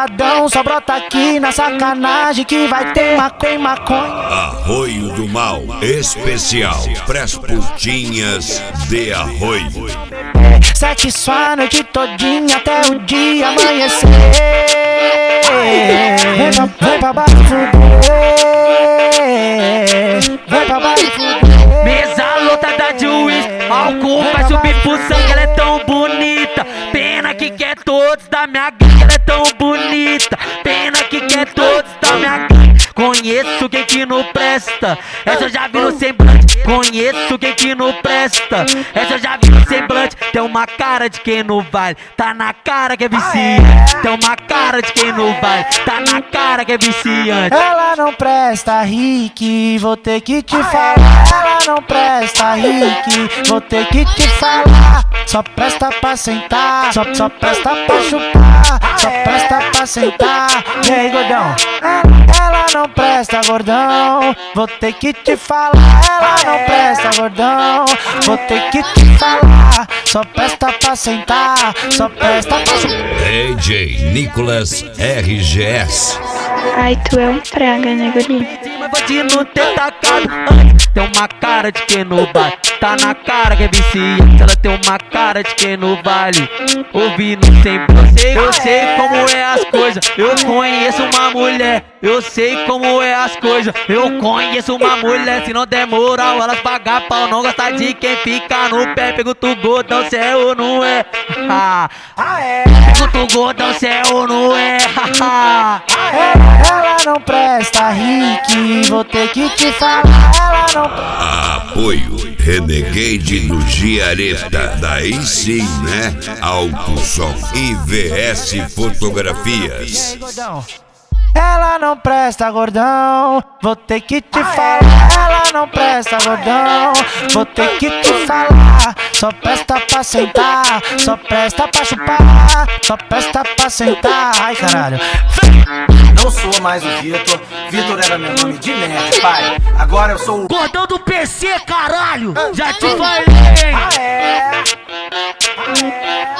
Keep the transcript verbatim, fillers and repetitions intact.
viadão, só brota aqui na sacanagem que vai ter maconha, maconha. Arroio do Mal especial pras putinhas de Arroio. Sexo a noite todinha até o dia amanhecer. Vem pra, vem pra baixo fuder, vem pra baixo fuder. Mesa lotada de uísque, álcool vai subir pro sangue, ela é tão bonita. Pena que quer todos da minha gangue, ela é tão bonita. Pena que quer todos da minha gangue. Conheço quem que não presta, essa eu já vi no semblante. Conheço quem que não presta, essa eu já vi no semblante. Tem uma cara de quem não vale, tá na cara que é viciante. Tem uma cara de quem não vale, tá na cara que é viciante. Ela não presta, Rick, vou ter que te falar. Ela não presta, Rick, vou ter que te falar. Só presta pra sentar, só, só presta pra chupar, só presta pra sentar. E aí, gordão? Ela não presta, gordão, vou ter que te falar. Ela não presta, gordão, vou ter que te falar. Só presta pra sentar, só presta pra chupar. D J Nicolas R G S. Ai, tu é um praga, né, guri? Mas pode não ter tacado antes. Tem uma cara de quem não vale, tá na cara que é viciante. Ela tem uma cara de quem não vale, ouvindo sempre. Eu sei, eu sei como é as coisas. Eu conheço uma mulher, eu sei como é as coisas. Eu conheço uma mulher, se não der moral, elas pagam pau. Não gosta de quem fica no pé. Pergunta o gordão se é ou não é. Pergunta o gordão se é ou não é. Ela não presta, Rick, vou ter que te falar. Ela não presta. Apoio Renegade do Giareta. Daí sim, né? Alto Som I V S Fotografias. Ela não presta, gordão, vou ter que te falar. Ela não presta, gordão, vou ter que te falar. Só presta pra sentar, só presta pra chupar, só presta pra sentar. Ai, caralho. Não sou mais o Vitor, Vitor era meu nome de nerd, pai. Agora eu sou o Gordão do P C, caralho! Já te falei! Ah, é? Ah, é?